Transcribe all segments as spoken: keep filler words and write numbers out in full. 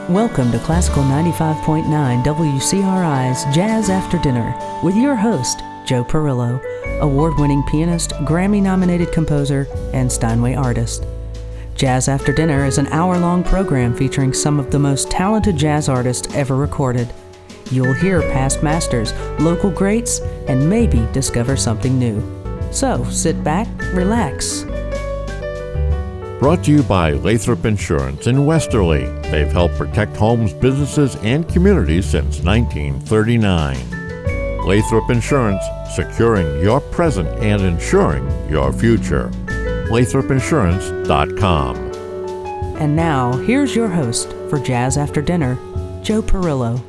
Welcome to Classical ninety-five point nine W C R I's Jazz After Dinner with your host, Joe Perillo, award-winning pianist, Grammy-nominated composer, and Steinway artist. Jazz After Dinner is an hour-long program featuring some of the most talented jazz artists ever recorded. You'll hear past masters, local greats, and maybe discover something new. So, sit back, relax. Brought to you by Lathrop Insurance in Westerly. They've helped protect homes, businesses, and communities since nineteen thirty-nine. Lathrop Insurance, securing your present and insuring your future. Lathrop Insurance dot com. And now, here's your host for Jazz After Dinner, Joe Perillo.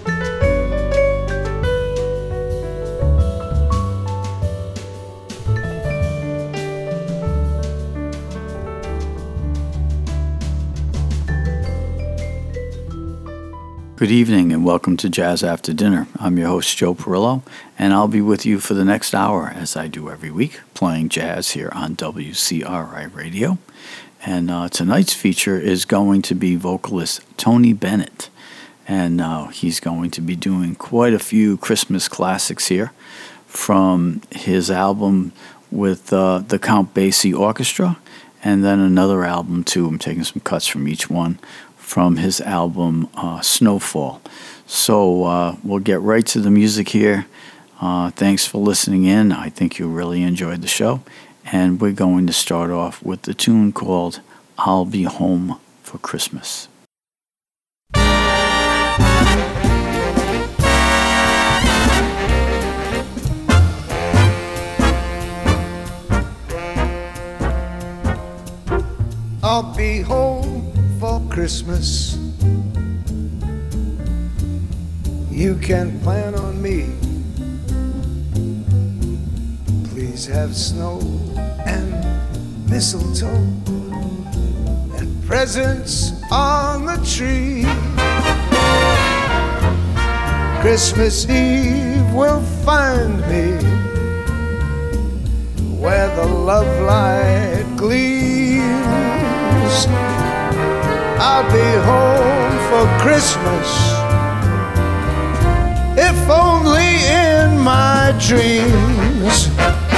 Good evening and welcome to Jazz After Dinner. I'm your host, Joe Perillo, and I'll be with you for the next hour, as I do every week, playing jazz here on W C R I Radio. And uh, tonight's feature is going to be vocalist Tony Bennett, and uh, he's going to be doing quite a few Christmas classics here from his album with uh, the Count Basie Orchestra, and then another album too. I'm taking some cuts from each one, from his album uh, Snowfall. So uh, we'll get right to the music here. Uh, thanks for listening in. I think you really enjoyed the show. And we're going to start off with the tune called I'll Be Home for Christmas. I'll be home for Christmas. You can plan on me. Please have snow and mistletoe and presents on the tree. Christmas Eve will find me where the love light gleams. I'll be home for Christmas, if only in my dreams.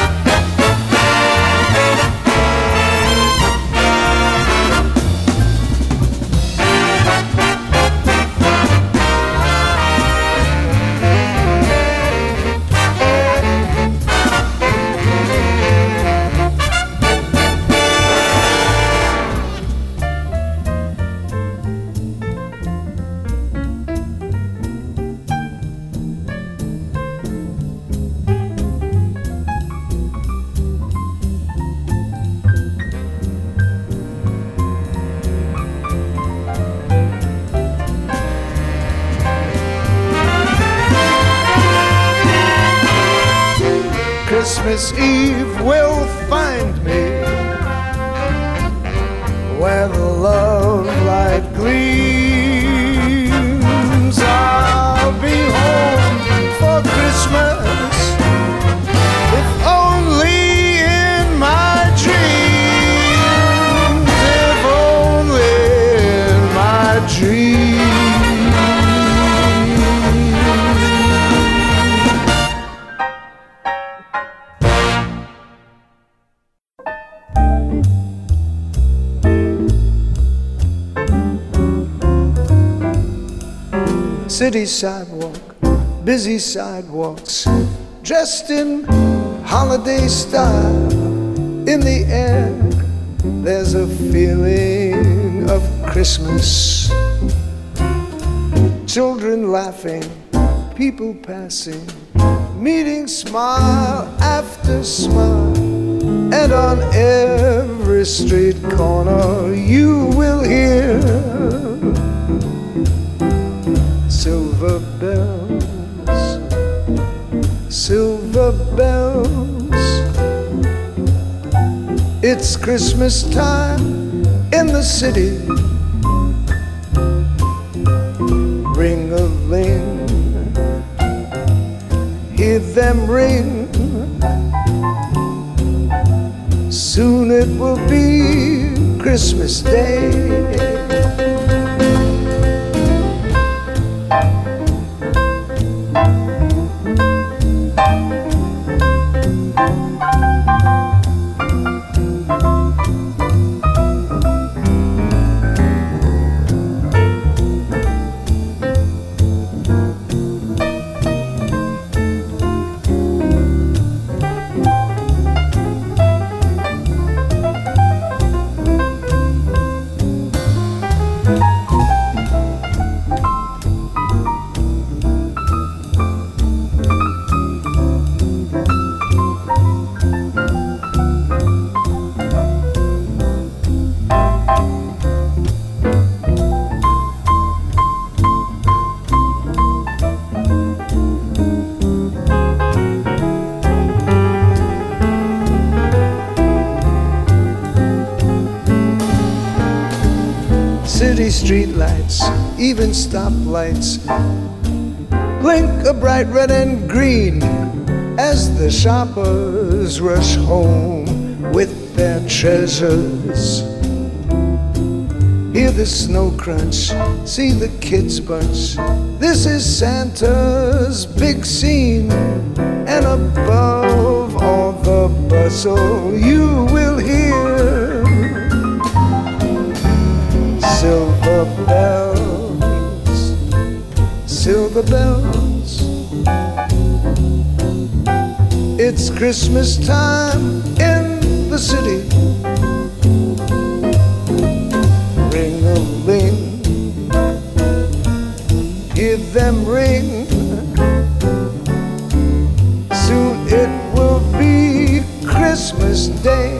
Christmas Eve will find me where the love light gleams. I'll be home for Christmas, if only in my dreams, if only in my dreams. City sidewalk, busy sidewalks, dressed in holiday style. In the air, there's a feeling of Christmas. Children laughing, people passing, meeting smile after smile. And on every street corner you will hear silver bells, silver bells. It's Christmas time in the city. Ring-a-ling, hear them ring. Soon it will be Christmas Day. streetlights, even stoplights blink a bright red and green as the shoppers rush home with their treasures. Hear the snow crunch, see the kids bunch. This is Santa's big scene, and above all the bustle you will hear silver bells, silver bells. It's Christmas time in the city. Ring-a-ling, hear them ring. Soon it will be Christmas Day.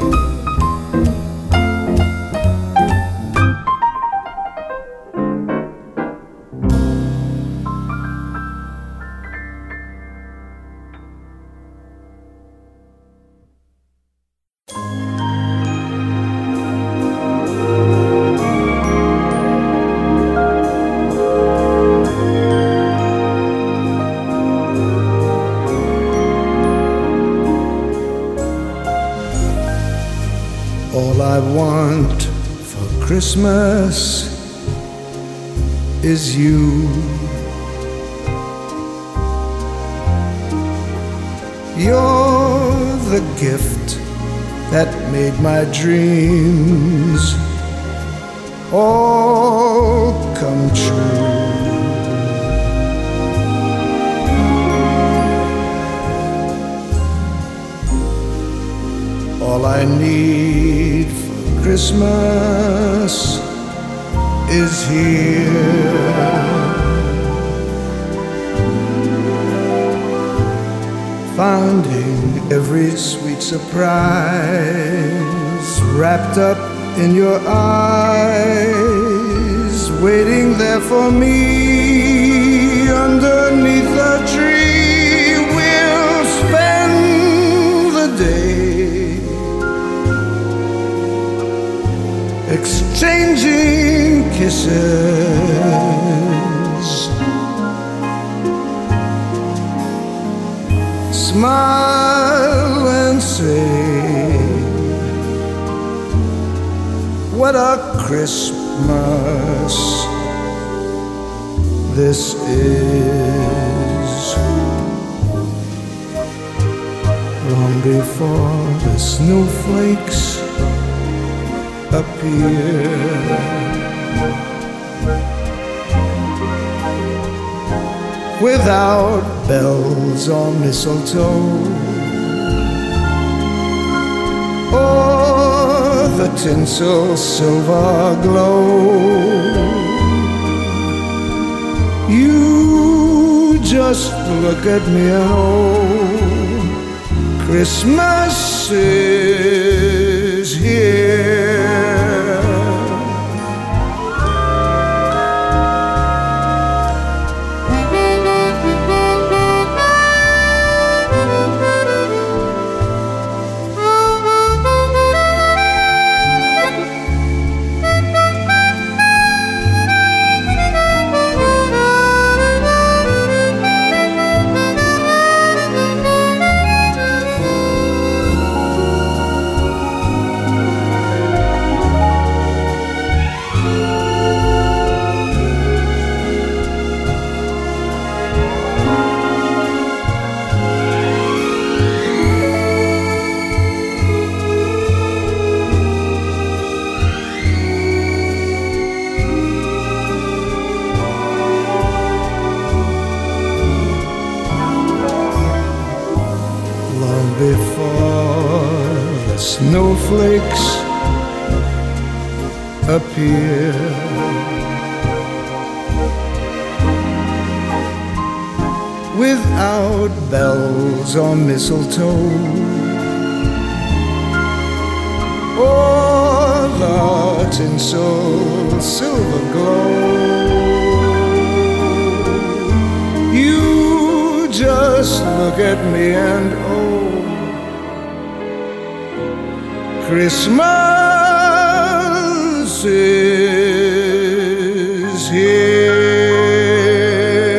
All I want for Christmas is you. You're the gift that made my dreams all come true. All I need for Christmas is here. Finding every sweet surprise wrapped up in your eyes, waiting there for me underneath the tree. We'll spend the day exchanging kisses, smile and say, what a Christmas this is. Long before the snowflakes appear, without bells or mistletoe, or the tinsel silver glow, you just look at me and oh, Christmas is here. Snowflakes appear, without bells or mistletoe, or the tinsel silver glow, you just look at me and oh, Christmas is is here.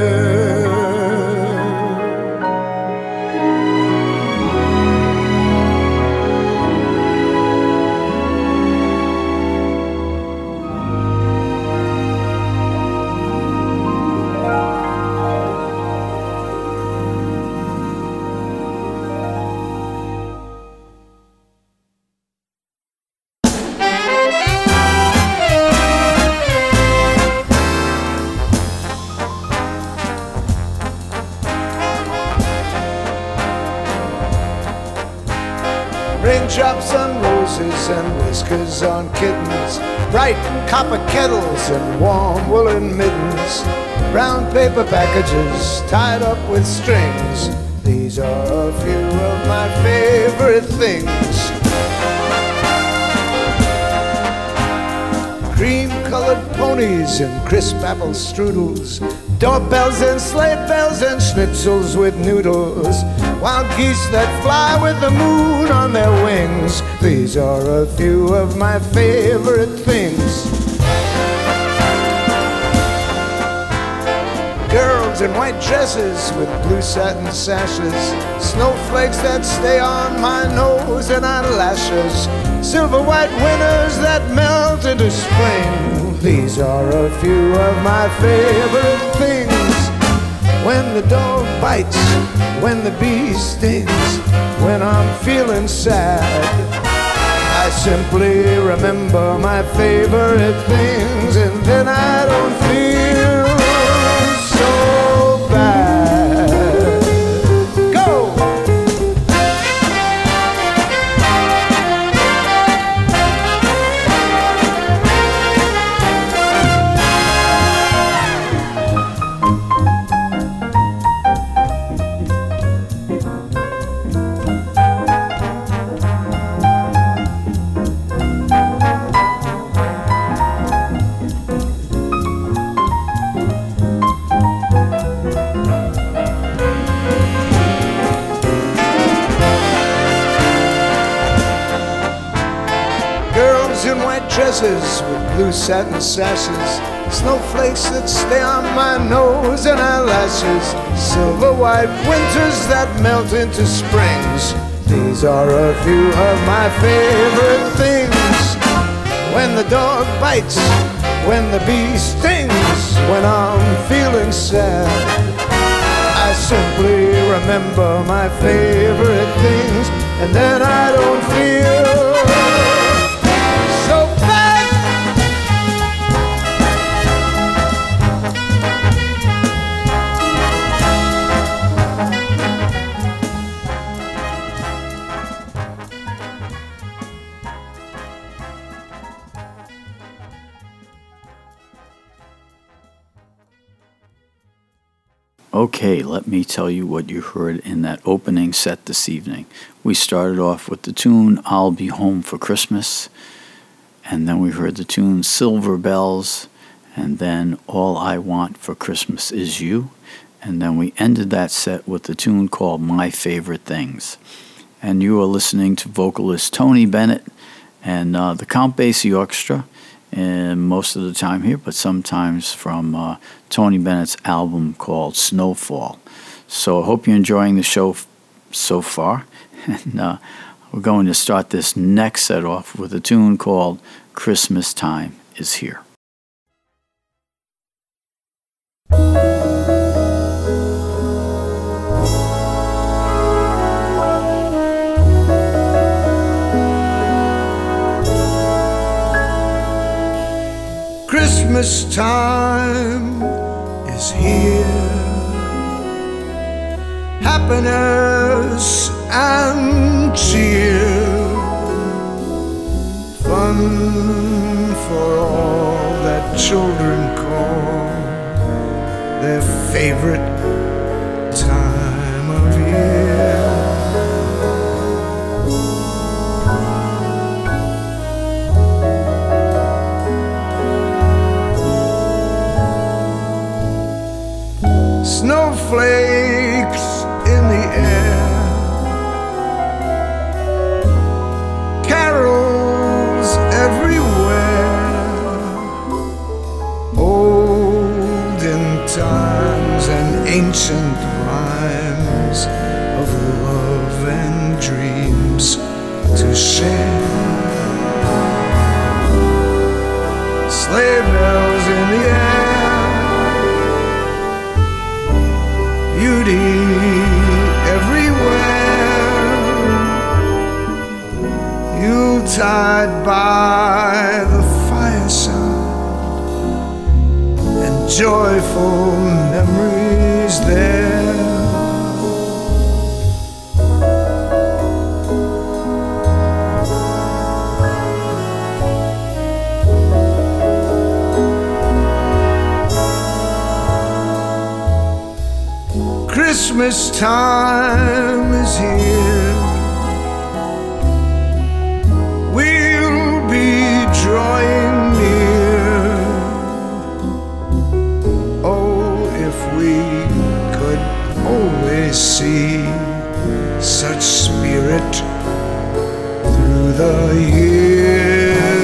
Raindrops on roses and whiskers on kittens, bright copper kettles and warm woolen mittens, brown paper packages tied up with strings. These are a few of my favorite things. Cream-colored ponies and crisp apple strudels, doorbells and sleigh bells and schnitzels with noodles, wild geese that fly with the moon on their wings. These are a few of my favorite things. Girls in white dresses with blue satin sashes, snowflakes that stay on my nose and eyelashes, silver white winters that melt into spring. These are a few of my favorite things. When the dog bites, when the bee stings, when I'm feeling sad, I simply remember my favorite things, and then I don't feel so bad. Go! In white dresses with blue satin sashes, snowflakes that stay on my nose and eyelashes, silver white winters that melt into springs. These are a few of my favorite things. When the dog bites, when the bee stings, when I'm feeling sad, I simply remember my favorite things, and then I don't feel so bad. Okay, let me tell you what you heard in that opening set this evening. We started off with the tune I'll Be Home for Christmas, and then we heard the tune Silver Bells, and then All I Want for Christmas Is You, and then we ended that set with the tune called My Favorite Things. And you are listening to vocalist Tony Bennett and uh, the Count Basie Orchestra, and most of the time here, but sometimes from uh, Tony Bennett's album called Snowfall. So I hope you're enjoying the show f- so far. And uh, we're going to start this next set off with a tune called Christmas Time Is Here. Christmas time is here, happiness and cheer, fun for all that children call their favorite time of year. Snowflakes in the air, carols everywhere, oh marching, sleigh bells in the air, beauty everywhere, Yuletide by the fireside, and joyful memories there. Christmas time is here. We'll be drawing near. Oh, if we could always see such spirit through the year.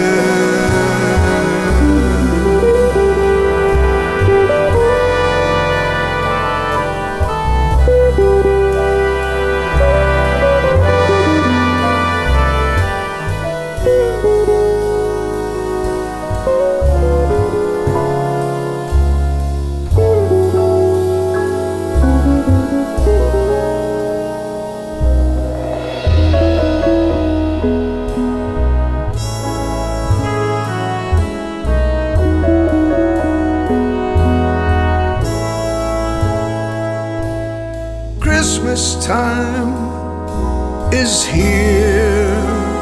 Christmas time is here.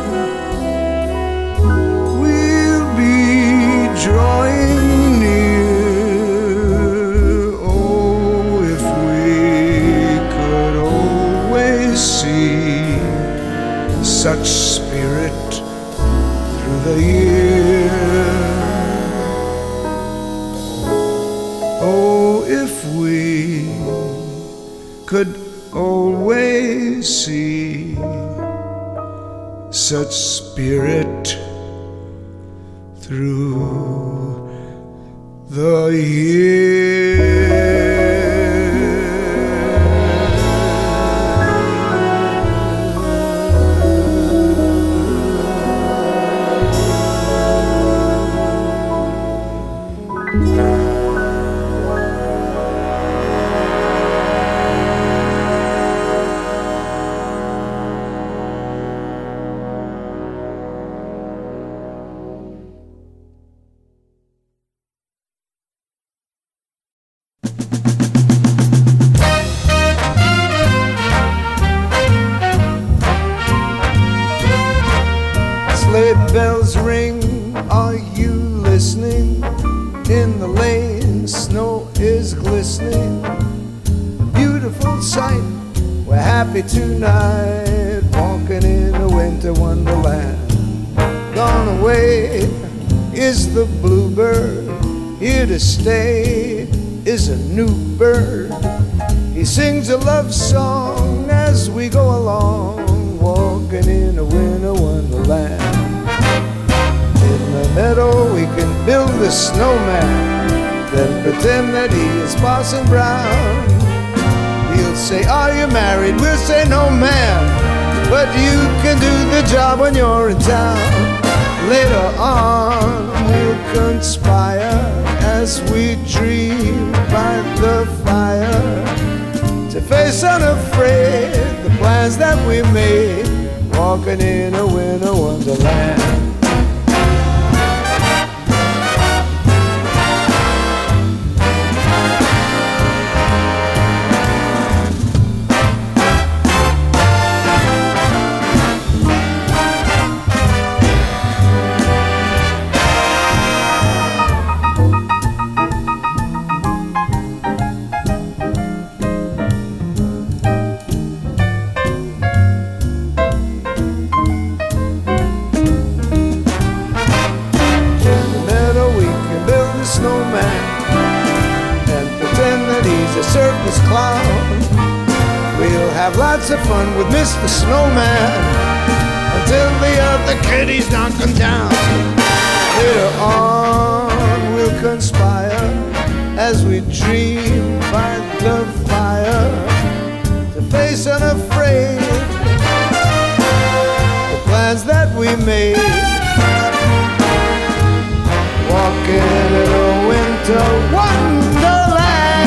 We'll be drawing near. Oh, if we could always see such spirit through the year. Oh, if we could always see such spirit through the year. Sleigh bells ring, are you listening? In the lane, snow is glistening. Beautiful sight, we're happy tonight, walking in a winter wonderland. Gone away is the bluebird, here to stay is a new bird. He sings a love song as we go along, walking in a winter wonderland. In the meadow we can build a snowman, then pretend that he is Parson Brown. He'll say, are you married? We'll say, no ma'am, but you can do the job when you're in town. Later on we'll conspire as we dream by the fire, to face unafraid the plans that we made, walking in a winter wonderland. Circus clown. We'll have lots of fun with Mister Snowman until the other kitties knock him down. Later on we'll conspire as we dream by the fire, to face unafraid the plans that we made, walking in a winter wonderland.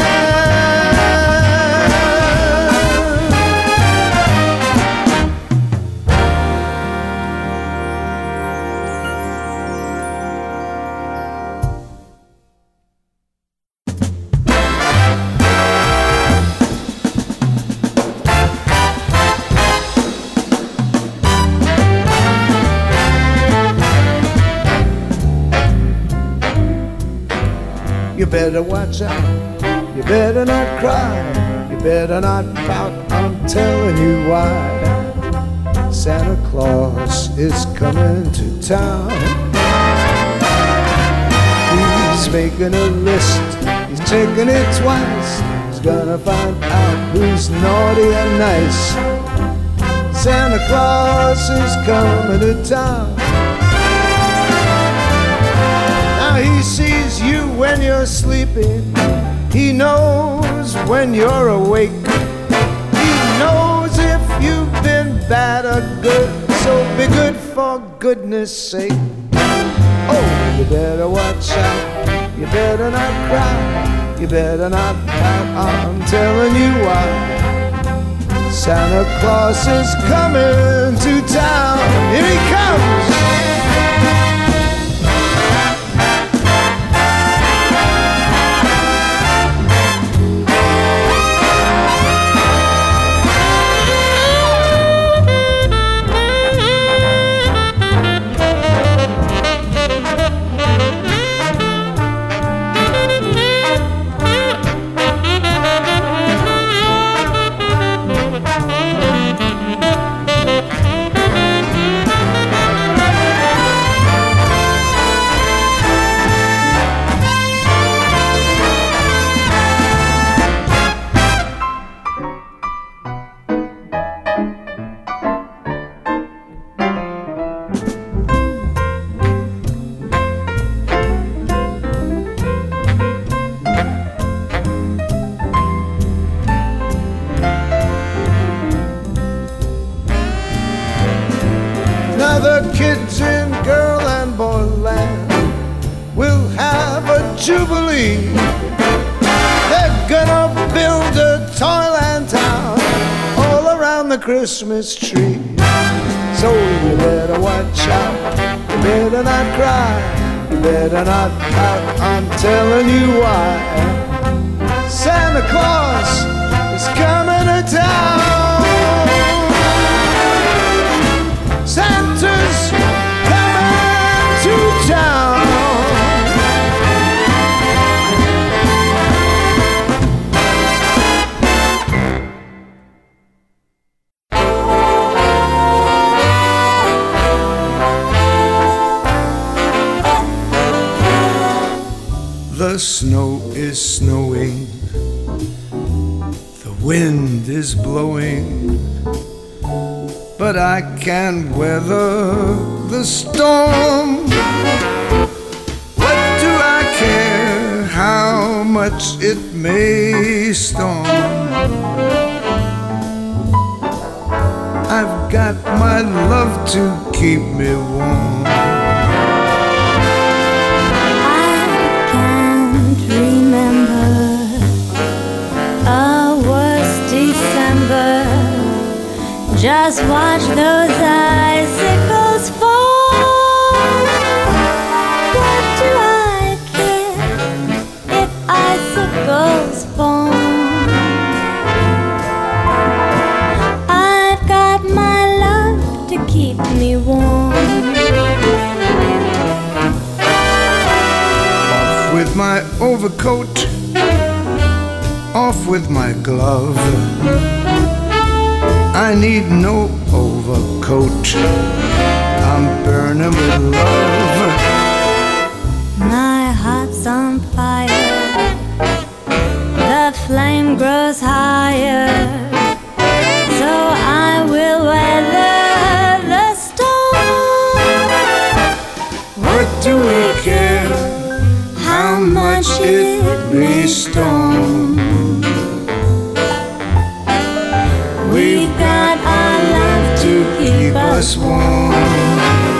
You better watch out, you better not cry, you better not pout, I'm telling you why. Santa Claus is coming to town. He's making a list, he's checking it twice. He's gonna find out who's naughty and nice. Santa Claus is coming to town. He sees you when you're sleeping. He knows when you're awake. He knows if you've been bad or good. So be good for goodness sake. Oh, you better watch out. You better not cry. You better not pout. I'm telling you why. Santa Claus is coming to town. Here he comes. Christmas tree. So you better watch out, you better not cry, you better not pout, I'm telling you why. Santa Claus is coming to town. Santa's coming to town. The snow is snowing, the wind is blowing, but I can weather the storm. What do I care how much it may storm? I've got my love to keep me warm. Just watch those icicles fall. What do I care if icicles fall? I've got my love to keep me warm. Off with my overcoat, off with my glove. I need no overcoat, I'm burning with love. My heart's on fire, the flame grows higher, so I will weather the storm. What do we care how much it may storm? We've got our love to keep us warm.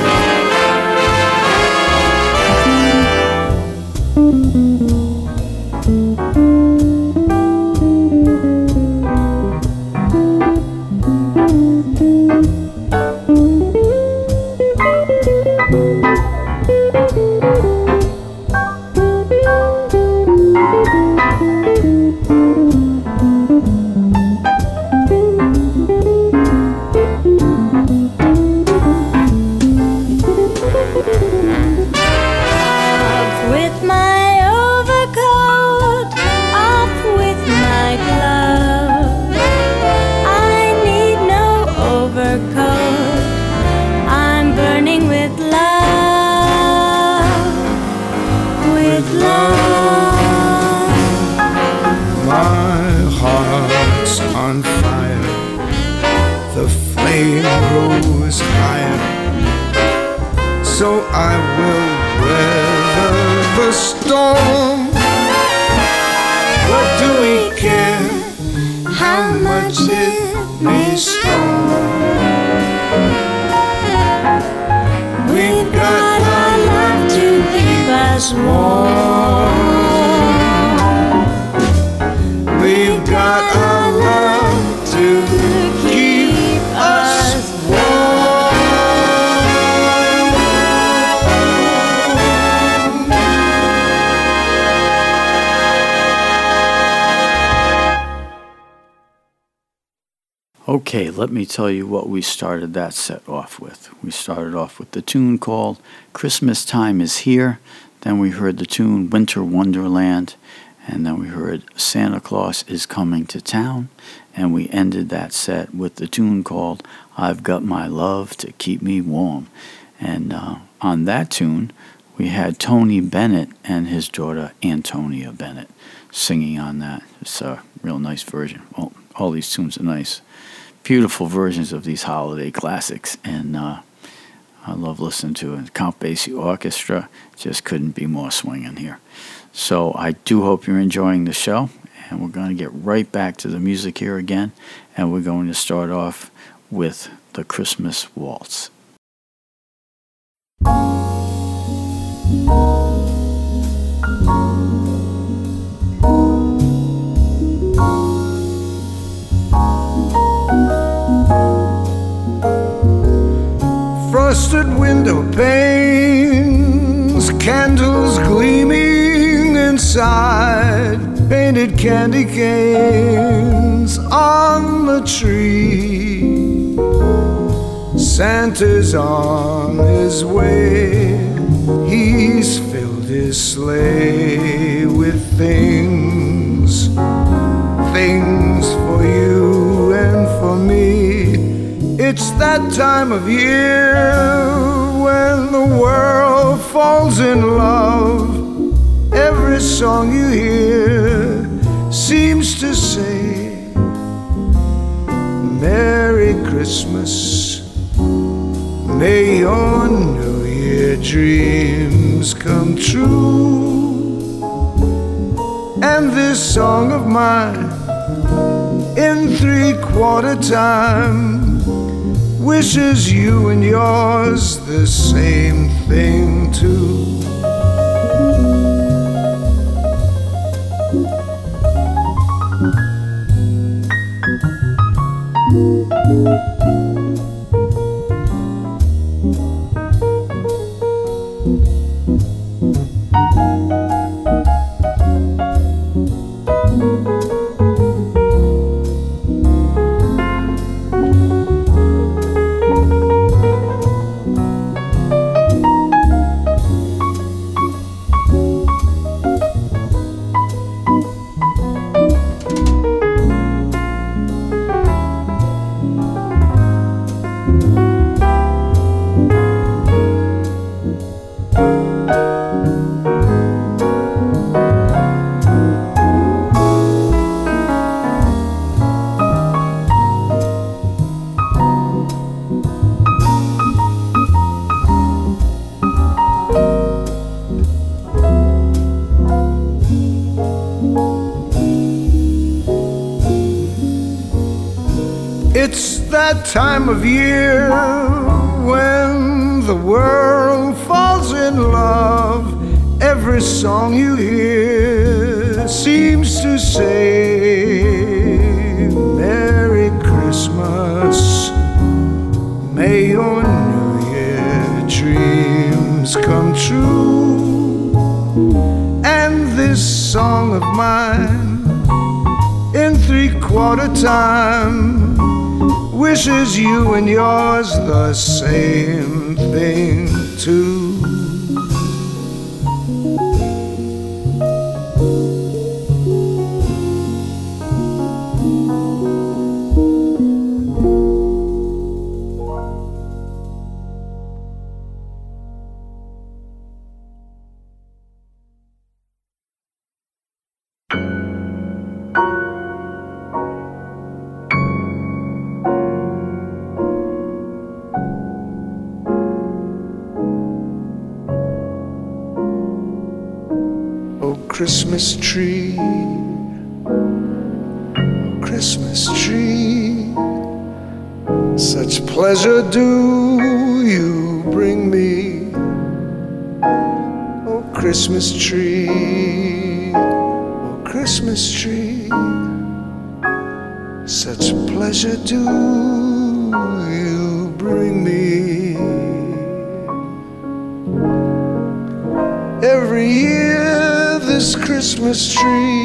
so I will weather the storm. What do we care how much it may storm? We've got our love to keep us warm. We've got our love to keep us warm. Okay, let me tell you what we started that set off with. We started off with the tune called Christmas Time Is Here. Then we heard the tune Winter Wonderland. And then we heard Santa Claus Is Coming to Town. And we ended that set with the tune called I've Got My Love to Keep Me Warm. And uh, on that tune, we had Tony Bennett and his daughter Antonia Bennett singing on that. It's a real nice version. Well, all these tunes are nice. Beautiful versions of these holiday classics. And uh, I love listening to it. Count Basie Orchestra just couldn't be more swinging here. So I do hope you're enjoying the show, and we're going to get right back to the music here again, and we're going to start off with the Christmas Waltz. Frosted window panes, candles gleaming inside, painted candy canes on the tree. Santa's on his way, he's filled his sleigh with things, things for you and for me. It's that time of year when the world falls in love. Every song you hear seems to say Merry Christmas, may your New Year dreams come true. And this song of mine in three-quarter time wishes you and yours the same thing too. It's that time of year when the world falls in love. Every song you hear seems to say Merry Christmas, may your New Year dreams come true. And this song of mine in three-quarter time wishes you and yours the same thing too. Christmas tree, oh, Christmas tree, such pleasure do you bring me, oh, Christmas tree, oh, Christmas tree, such pleasure do you bring me. Every year this Christmas tree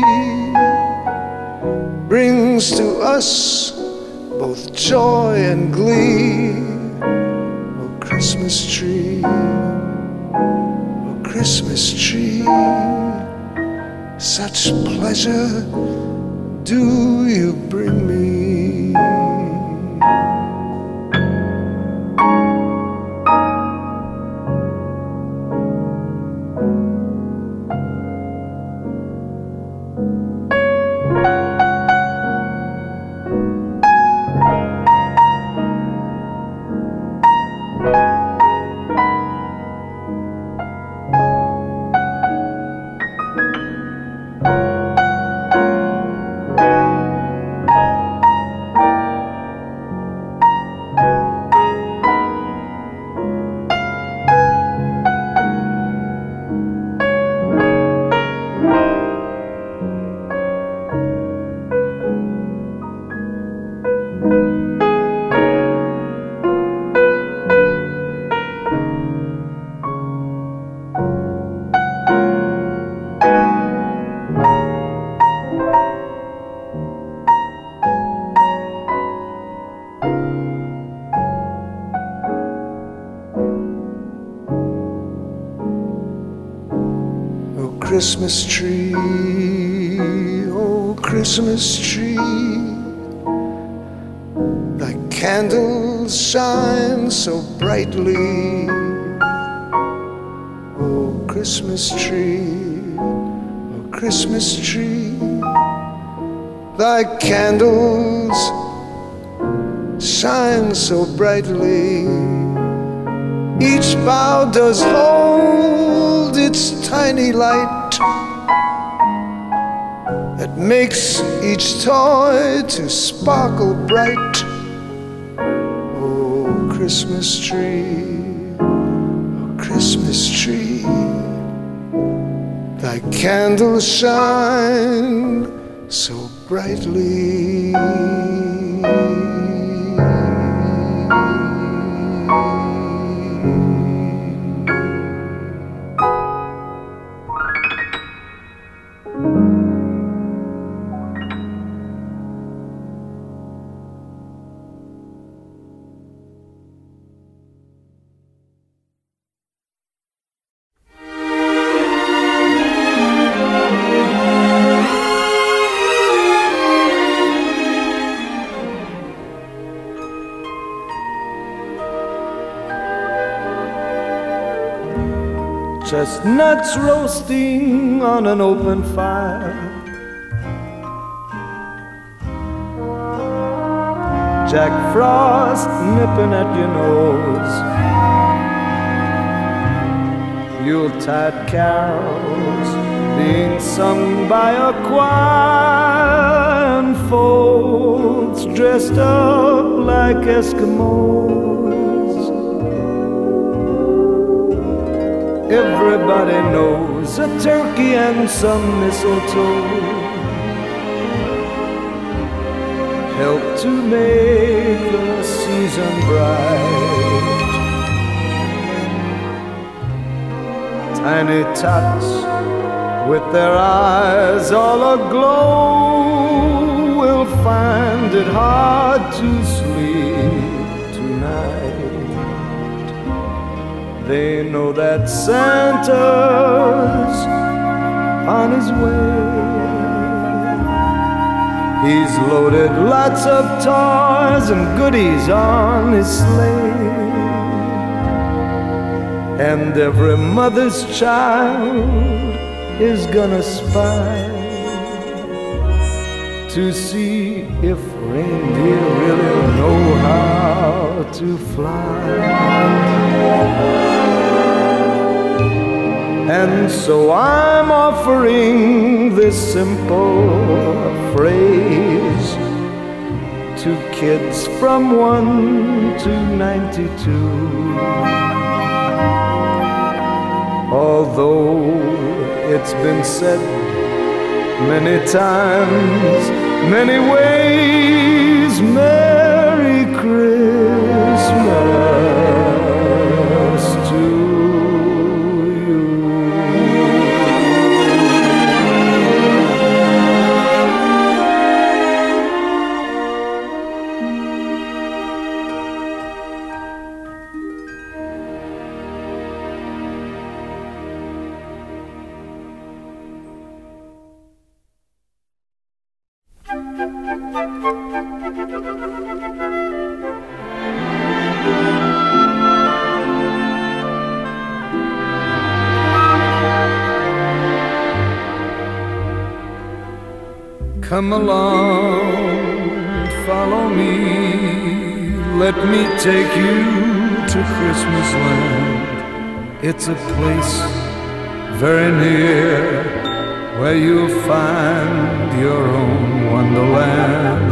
brings to us both joy and glee. Oh, Christmas tree, oh, Christmas tree, such pleasure do you bring me. Christmas tree, oh Christmas tree, thy candles shine so brightly. Oh Christmas tree, oh Christmas tree, thy candles shine so brightly. Each bough does hold its tiny light that makes each toy to sparkle bright. Oh, Christmas tree, oh, Christmas tree, thy candles shine so brightly. Chestnuts roasting on an open fire, Jack Frost nipping at your nose, Yuletide carols being sung by a choir, and folks dressed up like Eskimos. Everybody knows a turkey and some mistletoe help to make the season bright. Tiny tots with their eyes all aglow will find it hard to sleep tonight. They know that Santa's on his way. He's loaded lots of toys and goodies on his sleigh, and every mother's child is gonna spy to see if reindeer really know how to fly. And And so I'm offering this simple phrase to kids from one to ninety-two. Although it's been said many times, many ways, Merry Christmas to you. Come along, follow me, let me take you to Christmas land. It's a place very near where you'll find your own wonderland,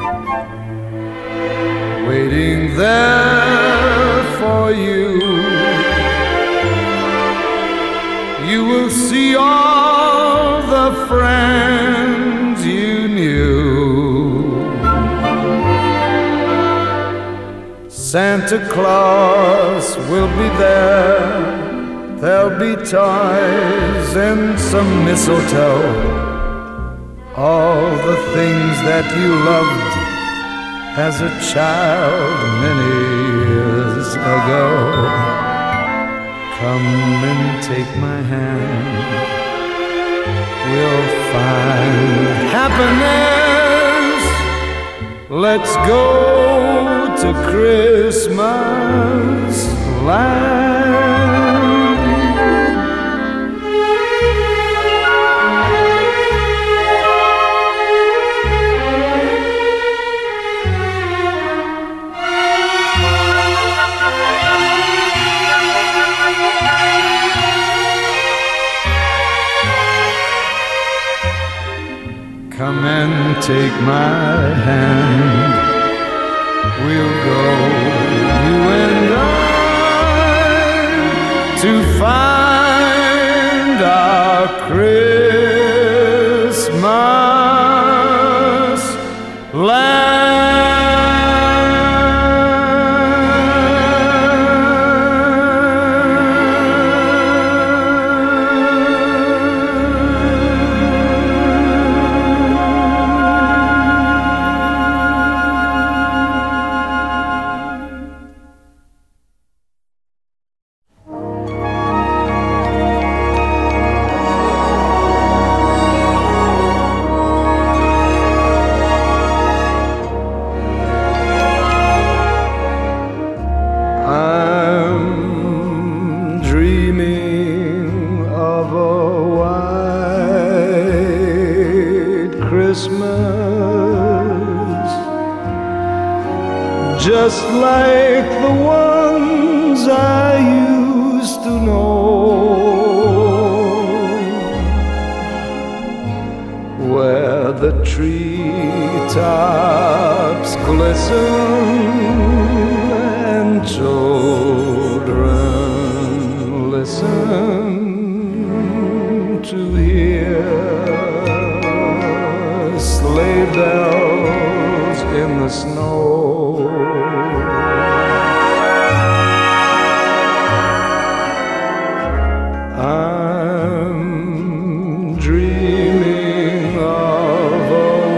waiting there for you. You will see all the friends you knew. Santa Claus will be there. There'll be toys and some mistletoe, all the things that you loved as a child many years ago. Come and take my hand, we'll find happiness. Let's go to Christmas land. Come and take my hand, we'll go, you and I, to find our Christmas land. Just like the ones I used to know, where the treetops glisten and children listen to hear sleigh bells in the snow. I'm dreaming of a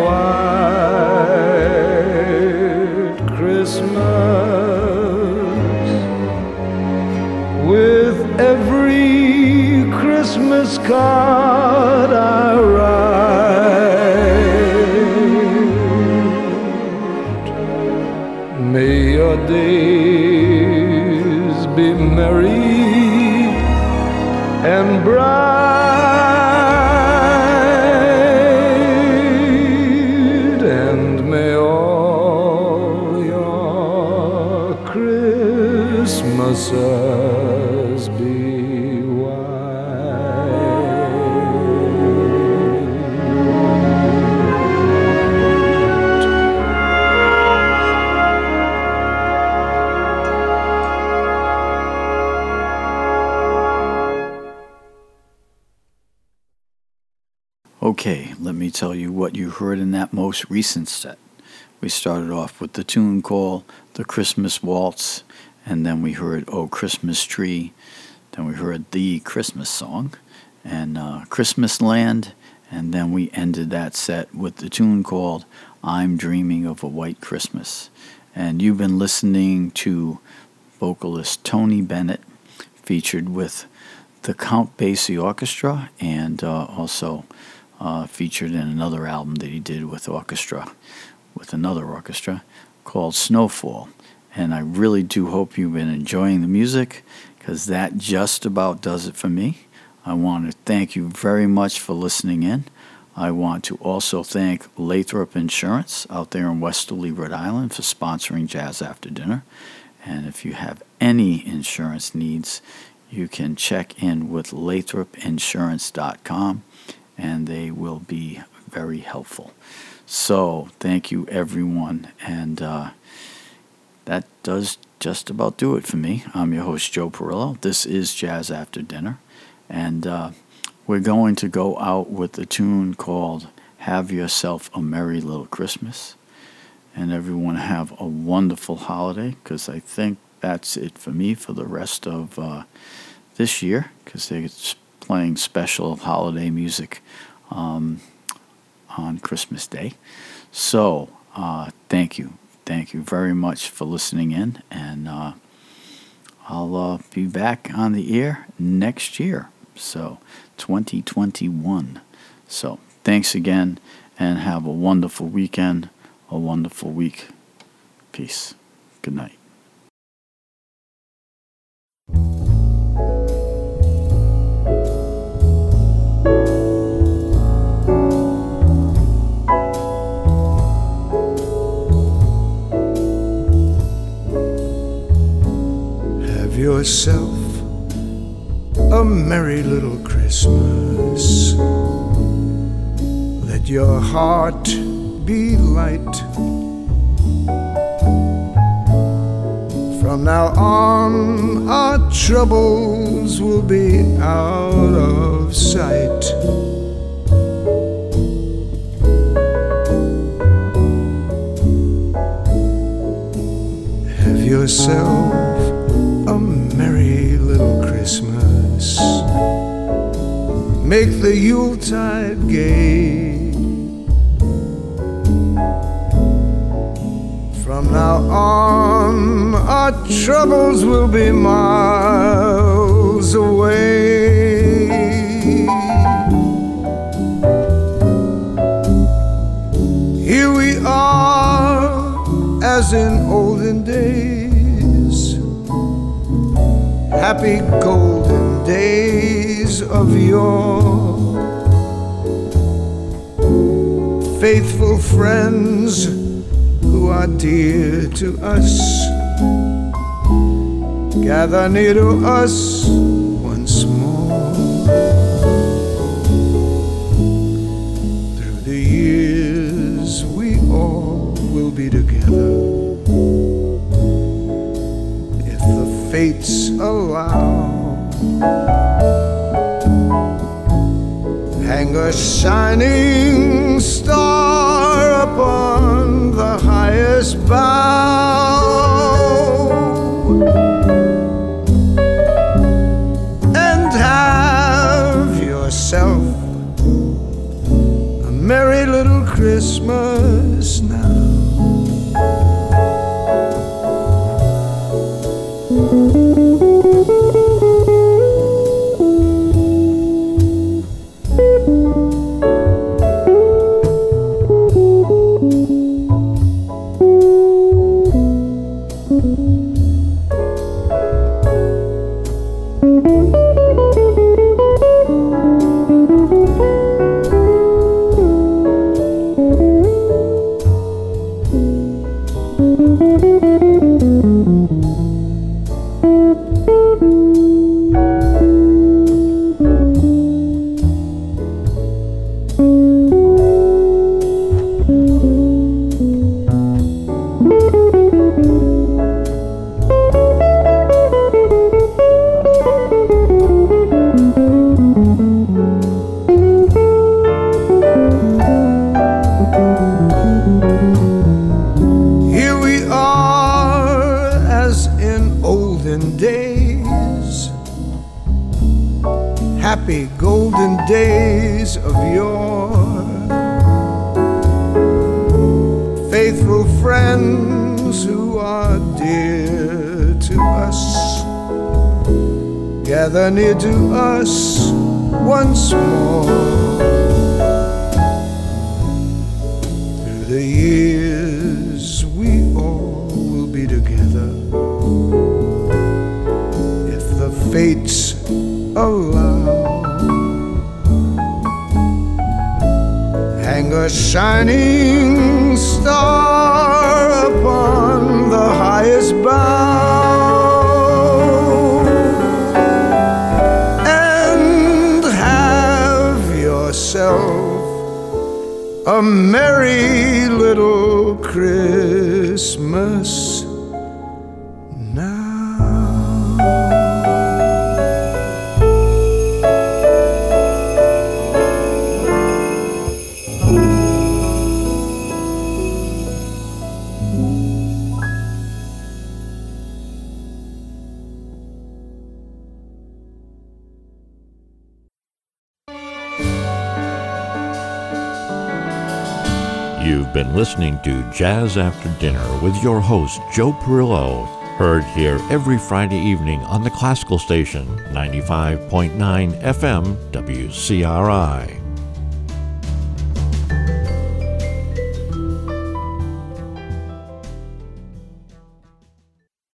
white Christmas, with every Christmas card I write. May your days be merry and bright, and may all your Christmases be white. Okay, let me tell you what you heard in that most recent set. We started off with the tune called The Christmas Waltz, and then we heard Oh Christmas Tree, then we heard The Christmas Song, and uh, Christmas Land, and then we ended that set with the tune called I'm Dreaming of a White Christmas. And you've been listening to vocalist Tony Bennett, featured with the Count Basie Orchestra, and uh, also uh, featured in another album that he did with orchestra, with another orchestra, called Snowfall. And I really do hope you've been enjoying the music, because that just about does it for me. I want to thank you very much for listening in. I want to also thank Lathrop Insurance out there in Westerly, Rhode Island, for sponsoring Jazz After Dinner. And if you have any insurance needs, you can check in with lathrop insurance dot com, and they will be very helpful. So thank you, everyone, and uh, that does just about do it for me. I'm your host, Joe Perillo. This is Jazz After Dinner, and uh, we're going to go out with a tune called Have Yourself a Merry Little Christmas. And everyone have a wonderful holiday, because I think that's it for me for the rest of uh, this year, because they're playing special holiday music um, on Christmas Day. So uh, thank you. Thank you very much for listening in, and uh, I'll uh, be back on the air next year, so twenty twenty-one. So thanks again, and have a wonderful weekend, a wonderful week. Peace. Good night. Have yourself a merry little Christmas. Let your heart be light. From now on, our troubles will be out of sight. Have yourself a merry little Christmas. Make the Yuletide gay. From now on, our troubles will be miles away. Here we are, as in olden days, happy golden days of yore. Faithful friends who are dear to us, gather near to us once more. Through the years we all will be together, if the fates allow. Hang a shining star upon the highest bough, and have yourself a merry little Christmas now. happy golden days of yore. Faithful friends who are dear to us, gather near to us once more. Through the years we all will be together, if the fates allow. Hang a shining star upon the highest bough, and have yourself a merry little Christmas now. You've been listening to Jazz After Dinner with your host, Joe Perillo, heard here every Friday evening on the classical station, ninety-five point nine F M W C R I.